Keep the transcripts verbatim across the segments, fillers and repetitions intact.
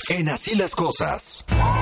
En Así las Cosas.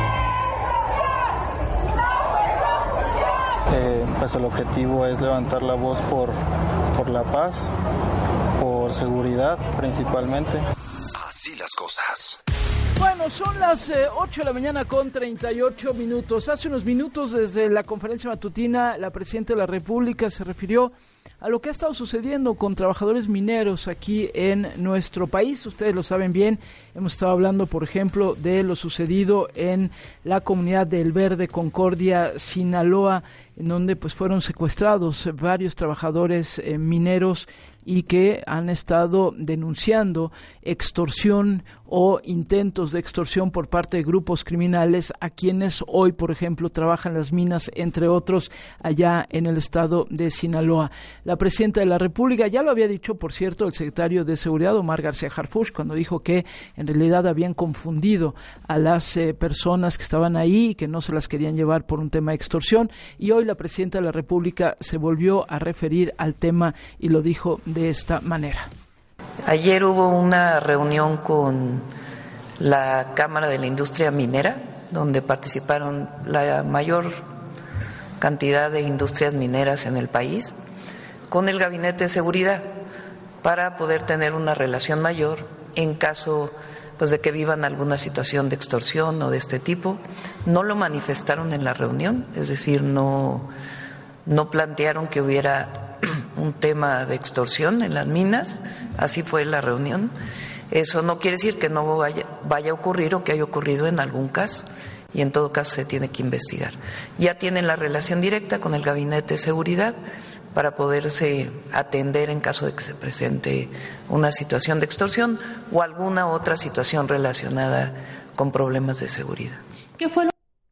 Eh, pues el objetivo es levantar la voz por, por la paz, por seguridad principalmente. Así las cosas. Bueno, son las eh, ocho de la mañana con treinta y ocho minutos. Hace unos minutos, desde la conferencia matutina, la Presidenta de la República se refirió a lo que ha estado sucediendo con trabajadores mineros aquí en nuestro país. Ustedes lo saben bien, hemos estado hablando, por ejemplo, de lo sucedido en la comunidad de El Verde, Concordia, Sinaloa, en donde pues fueron secuestrados varios trabajadores eh, mineros y que han estado denunciando extorsión o intentos de extorsión por parte de grupos criminales a quienes hoy, por ejemplo, trabajan las minas, entre otros, allá en el estado de Sinaloa. La Presidenta de la República ya lo había dicho, por cierto, el secretario de Seguridad, Omar García Harfuch, cuando dijo que en realidad habían confundido a las eh, personas que estaban ahí y que no se las querían llevar por un tema de extorsión, y hoy la Presidenta de la República se volvió a referir al tema y lo dijo de esta manera. Ayer hubo una reunión con la Cámara de la Industria Minera, donde participaron la mayor cantidad de industrias mineras en el país, con el Gabinete de Seguridad, para poder tener una relación mayor en caso pues de que vivan alguna situación de extorsión o de este tipo. No lo manifestaron en la reunión, es decir, no, no plantearon que hubiera un tema de extorsión en las minas, así fue la reunión. Eso no quiere decir que no vaya, vaya a ocurrir o que haya ocurrido en algún caso, y en todo caso se tiene que investigar. Ya tienen la relación directa con el Gabinete de Seguridad para poderse atender en caso de que se presente una situación de extorsión o alguna otra situación relacionada con problemas de seguridad. ¿Qué fue lo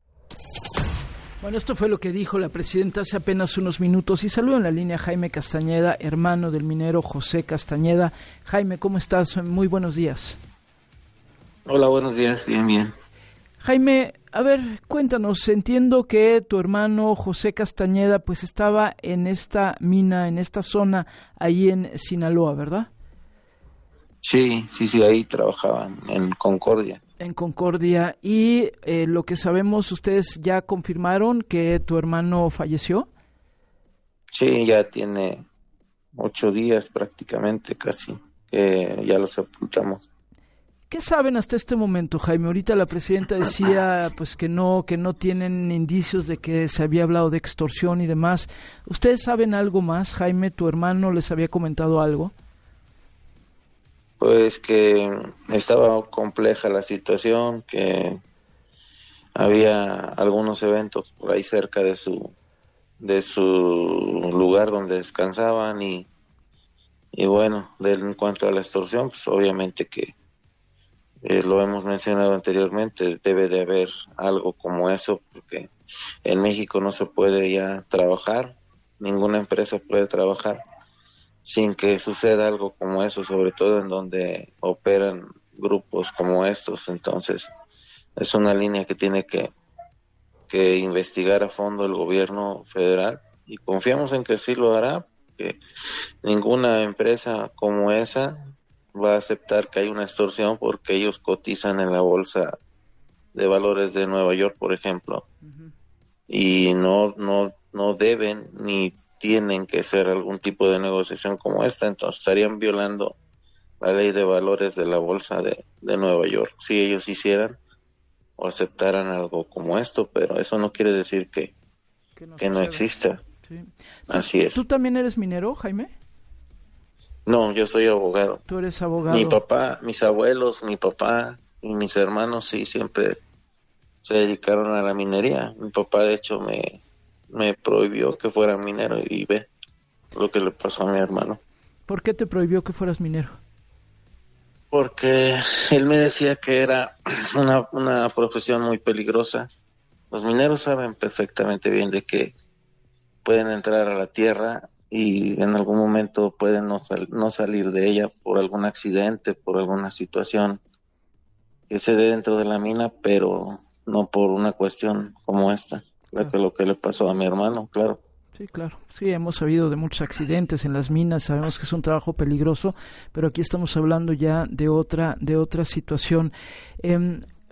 Bueno, esto fue lo que dijo la Presidenta hace apenas unos minutos. Y saludo en la línea a Jaime Castañeda, hermano del minero José Castañeda. Jaime, ¿cómo estás? Muy buenos días. Hola, buenos días. Bien, bien. Jaime, a ver, cuéntanos. Entiendo que tu hermano José Castañeda pues estaba en esta mina, en esta zona, ahí en Sinaloa, ¿verdad? Sí, sí, sí, ahí trabajaban, en Concordia. En Concordia. Y eh, lo que sabemos, ¿ustedes ya confirmaron que tu hermano falleció? Sí, ya tiene ocho días prácticamente, casi, que ya lo sepultamos. ¿Qué saben hasta este momento, Jaime? Ahorita la Presidenta decía pues que no, que no tienen indicios de que se había hablado de extorsión y demás. ¿Ustedes saben algo más, Jaime? ¿Tu hermano les había comentado algo? Pues que estaba compleja la situación, que había algunos eventos por ahí cerca de su de su lugar donde descansaban y y bueno, de, en cuanto a la extorsión, pues obviamente que eh, lo hemos mencionado anteriormente, debe de haber algo como eso, porque en México no se puede ya trabajar, ninguna empresa puede trabajar sin que suceda algo como eso, sobre todo en donde operan grupos como estos. Entonces es una línea que tiene que, que investigar a fondo el gobierno federal y confiamos en que sí lo hará, que ninguna empresa como esa va a aceptar que hay una extorsión porque ellos cotizan en la bolsa de valores de Nueva York, por ejemplo, uh-huh. y no, no, no deben ni tienen que hacer algún tipo de negociación como esta, entonces estarían violando la ley de valores de la bolsa de, de Nueva York si ellos hicieran o aceptaran algo como esto, pero eso no quiere decir que, que no, que no exista. Sí. Así es. ¿Tú también eres minero, Jaime? No, yo soy abogado. Tú eres abogado. Mi papá, mis abuelos, mi papá y mis hermanos sí siempre se dedicaron a la minería. Mi papá de hecho me me prohibió que fuera minero y ve lo que le pasó a mi hermano. ¿Por qué te prohibió que fueras minero? Porque él me decía que era una, una profesión muy peligrosa. Los mineros saben perfectamente bien de que pueden entrar a la tierra y en algún momento pueden no, sal, no salir de ella por algún accidente, por alguna situación que se dé dentro de la mina, pero no por una cuestión como esta. Claro. Que lo que le pasó a mi hermano, claro. Sí, claro. Sí, hemos sabido de muchos accidentes en las minas, sabemos que es un trabajo peligroso, pero aquí estamos hablando ya de otra de otra situación. Eh,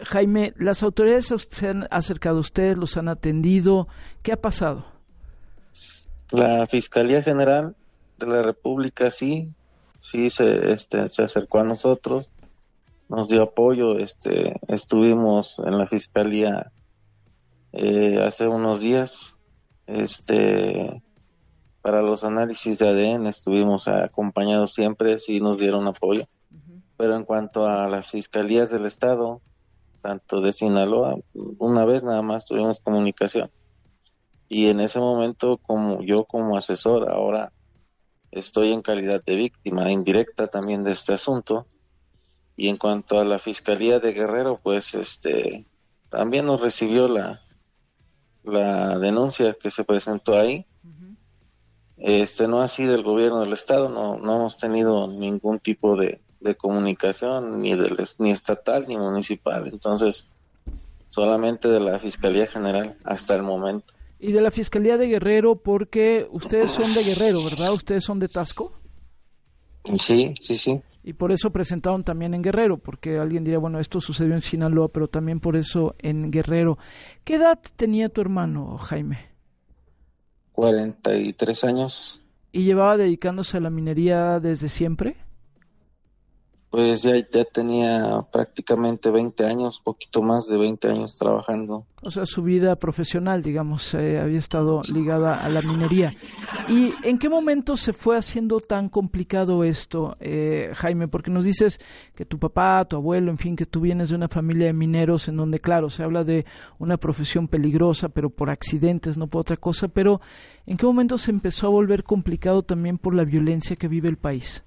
Jaime, ¿las autoridades se han acercado a ustedes, los han atendido? ¿Qué ha pasado? La Fiscalía General de la República sí, sí se, este, se acercó a nosotros, nos dio apoyo, este, estuvimos en la Fiscalía eh, hace unos días, este, para los análisis de A D N estuvimos acompañados siempre, sí nos dieron apoyo, uh-huh. Pero en cuanto a las Fiscalías del Estado, tanto de Sinaloa, una vez nada más tuvimos comunicación. Y en ese momento, como yo como asesor, ahora estoy en calidad de víctima indirecta también de este asunto. Y en cuanto a la Fiscalía de Guerrero, pues este también nos recibió la la denuncia que se presentó ahí. Uh-huh. Este no ha sido el gobierno del estado, no no hemos tenido ningún tipo de, de comunicación ni del ni estatal ni municipal, entonces solamente de la Fiscalía General hasta el momento. Y de la Fiscalía de Guerrero, porque ustedes son de Guerrero, ¿verdad? ¿Ustedes son de Tasco? Sí, sí, sí. Y por eso presentaron también en Guerrero, porque alguien diría, bueno, esto sucedió en Sinaloa, pero también por eso en Guerrero. ¿Qué edad tenía tu hermano, Jaime? cuarenta y tres años. ¿Y llevaba dedicándose a la minería desde siempre? Pues ya, ya tenía prácticamente veinte años, poquito más de veinte años trabajando. O sea, su vida profesional, digamos, eh, había estado ligada a la minería. ¿Y en qué momento se fue haciendo tan complicado esto, eh, Jaime? Porque nos dices que tu papá, tu abuelo, en fin, que tú vienes de una familia de mineros en donde, claro, se habla de una profesión peligrosa, pero por accidentes, no por otra cosa. Pero, ¿en qué momento se empezó a volver complicado también por la violencia que vive el país?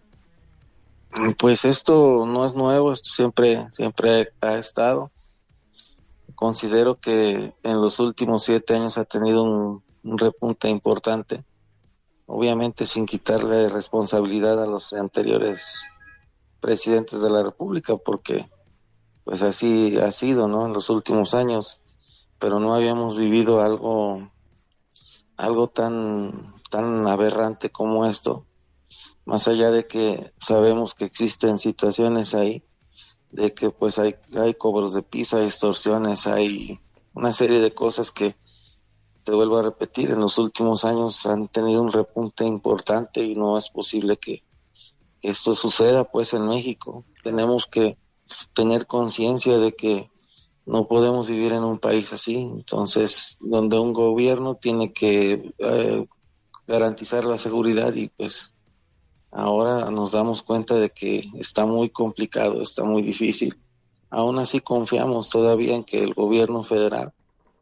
Pues esto no es nuevo, esto siempre siempre ha estado. Considero que en los últimos siete años ha tenido un, un repunte importante, obviamente sin quitarle responsabilidad a los anteriores presidentes de la República, porque pues así ha sido, ¿no? En los últimos años, pero no habíamos vivido algo algo tan tan aberrante como esto. Más allá de que sabemos que existen situaciones ahí, de que pues hay, hay cobros de piso, hay extorsiones, hay una serie de cosas que, te vuelvo a repetir, en los últimos años han tenido un repunte importante y no es posible que esto suceda pues en México. Tenemos que tener conciencia de que no podemos vivir en un país así, entonces donde un gobierno tiene que eh, garantizar la seguridad y pues ahora nos damos cuenta de que está muy complicado, está muy difícil. Aún así confiamos todavía en que el gobierno federal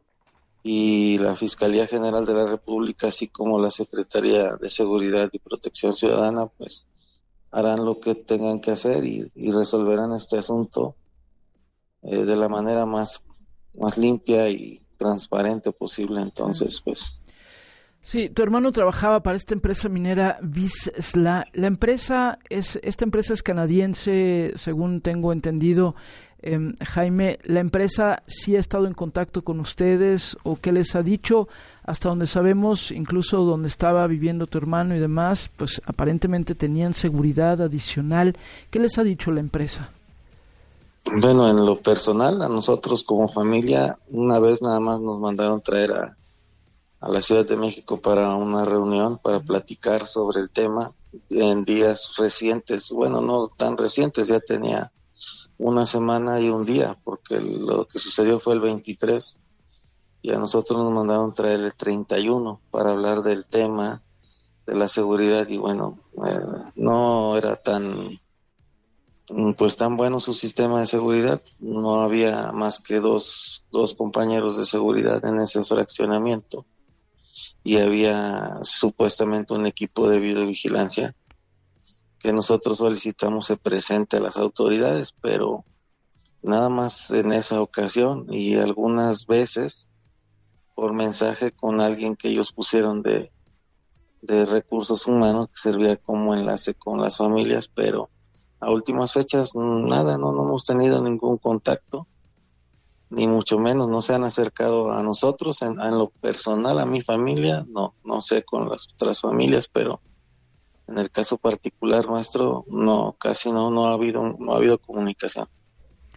y la Fiscalía General de la República, así como la Secretaría de Seguridad y Protección Ciudadana, pues harán lo que tengan que hacer y, y resolverán este asunto eh, de la manera más, más limpia y transparente posible. Entonces, pues... Sí, tu hermano trabajaba para esta empresa minera Vizsla. La empresa es, esta empresa es canadiense, según tengo entendido. Eh, Jaime, ¿la empresa sí ha estado en contacto con ustedes o qué les ha dicho? Hasta donde sabemos, incluso donde estaba viviendo tu hermano y demás, pues aparentemente tenían seguridad adicional. ¿Qué les ha dicho la empresa? Bueno, en lo personal, a nosotros como familia, una vez nada más nos mandaron traer a a la Ciudad de México para una reunión, para platicar sobre el tema en días recientes, bueno, no tan recientes, ya tenía una semana y un día, porque lo que sucedió fue el veintitrés, y a nosotros nos mandaron traer el treinta y uno para hablar del tema de la seguridad, y bueno, eh, no era tan, pues tan bueno su sistema de seguridad, no había más que dos, dos compañeros de seguridad en ese fraccionamiento, y había supuestamente un equipo de videovigilancia que nosotros solicitamos se presente a las autoridades, pero nada más en esa ocasión y algunas veces por mensaje con alguien que ellos pusieron de, de recursos humanos que servía como enlace con las familias, pero a últimas fechas nada, no, no hemos tenido ningún contacto, ni mucho menos, no se han acercado a nosotros, en, en lo personal, a mi familia, no, no sé con las otras familias, pero en el caso particular nuestro, no, casi no, no ha habido, no ha habido comunicación.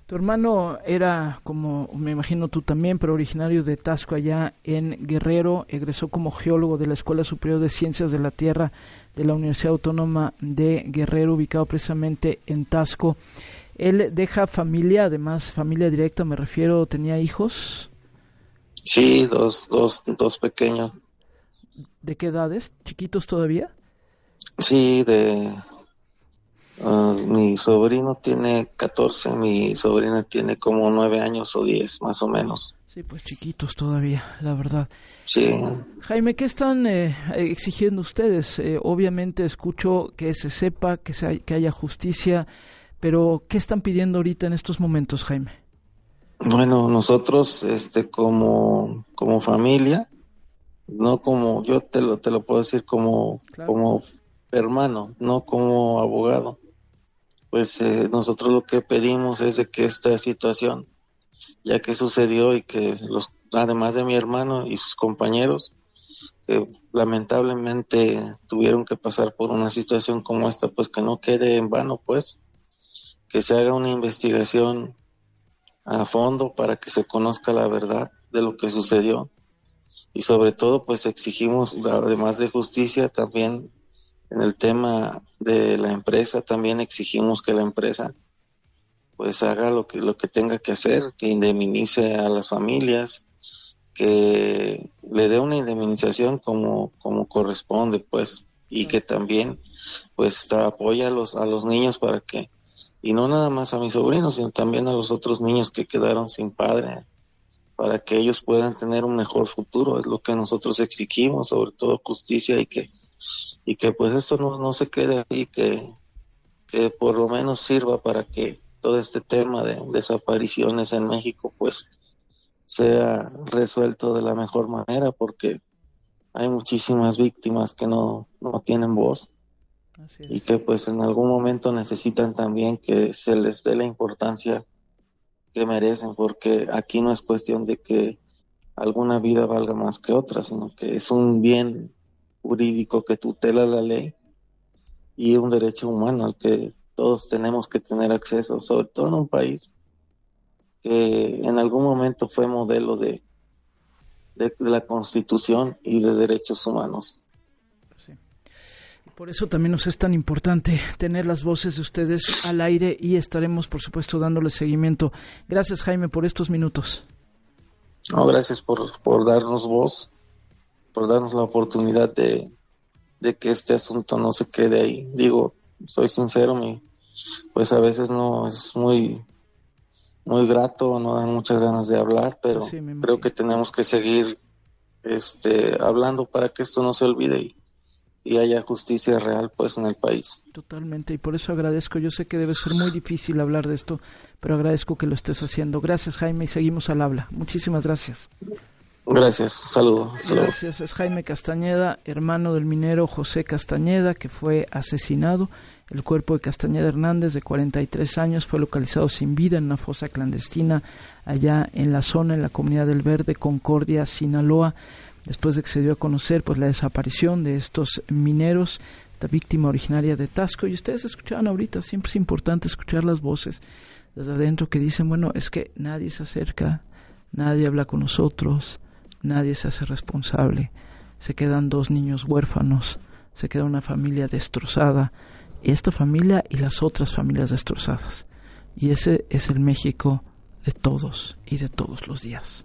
Tu hermano era, como me imagino tú también, pero originario de Taxco, allá en Guerrero. Egresó como geólogo de la Escuela Superior de Ciencias de la Tierra de la Universidad Autónoma de Guerrero, ubicado precisamente en Taxco. Él deja familia, además familia directa, me refiero, ¿tenía hijos? Sí, dos, dos, dos pequeños. ¿De qué edades? ¿Chiquitos todavía? Sí, de... Uh, mi sobrino tiene catorce, mi sobrina tiene como nueve años o diez, más o menos. Sí, pues chiquitos todavía, la verdad. Sí. Jaime, ¿qué están eh, exigiendo ustedes? Eh, obviamente escucho que se sepa, que, se, que haya justicia, pero ¿qué están pidiendo ahorita en estos momentos, Jaime? Bueno, nosotros, este, como, como familia, no como, yo te lo, te lo puedo decir como, claro, como hermano, no como abogado. Pues eh, nosotros lo que pedimos es de que esta situación, ya que sucedió y que los, además de mi hermano y sus compañeros, que lamentablemente tuvieron que pasar por una situación como esta, pues que no quede en vano, pues, que se haga una investigación a fondo para que se conozca la verdad de lo que sucedió. Y sobre todo, pues exigimos, además de justicia, también en el tema de la empresa, también exigimos que la empresa pues haga lo que lo que tenga que hacer, que indemnice a las familias, que le dé una indemnización como como corresponde, pues, y que también pues apoya a los a los niños para que, y no nada más a mis sobrinos, sino también a los otros niños que quedaron sin padre, para que ellos puedan tener un mejor futuro. Es lo que nosotros exigimos, sobre todo justicia, y que y que pues esto no, no se quede ahí, que, que por lo menos sirva para que todo este tema de desapariciones en México pues sea resuelto de la mejor manera, porque hay muchísimas víctimas que no, no tienen voz. Así es. Y que pues en algún momento necesitan también que se les dé la importancia que merecen, porque aquí no es cuestión de que alguna vida valga más que otra, sino que es un bien jurídico que tutela la ley y un derecho humano al que todos tenemos que tener acceso, sobre todo en un país que en algún momento fue modelo de, de, de la Constitución y de derechos humanos. Sí. Por eso también nos es tan importante tener las voces de ustedes al aire y estaremos, por supuesto, dándole seguimiento. Gracias, Jaime, por estos minutos. No, gracias por, por darnos voz, por darnos la oportunidad de, de que este asunto no se quede ahí. Digo, soy sincero, mi, pues a veces no es muy muy grato, no dan muchas ganas de hablar, pero sí, creo que tenemos que seguir este hablando para que esto no se olvide y, y haya justicia real pues en el país. Totalmente, y por eso agradezco, yo sé que debe ser muy difícil hablar de esto, pero agradezco que lo estés haciendo. Gracias, Jaime, y seguimos al habla. Muchísimas gracias. Gracias, saludos. Saludo. Gracias, es Jaime Castañeda, hermano del minero José Castañeda, que fue asesinado. El cuerpo de Castañeda Hernández, de cuarenta y tres años, fue localizado sin vida en una fosa clandestina allá en la zona, en la Comunidad del Verde, Concordia, Sinaloa, después de que se dio a conocer pues la desaparición de estos mineros, esta víctima originaria de Taxco. Y ustedes escuchaban ahorita, siempre es importante escuchar las voces desde adentro que dicen, bueno, es que nadie se acerca, nadie habla con nosotros, nadie se hace responsable, se quedan dos niños huérfanos, se queda una familia destrozada, esta familia y las otras familias destrozadas. Y ese es el México de todos y de todos los días.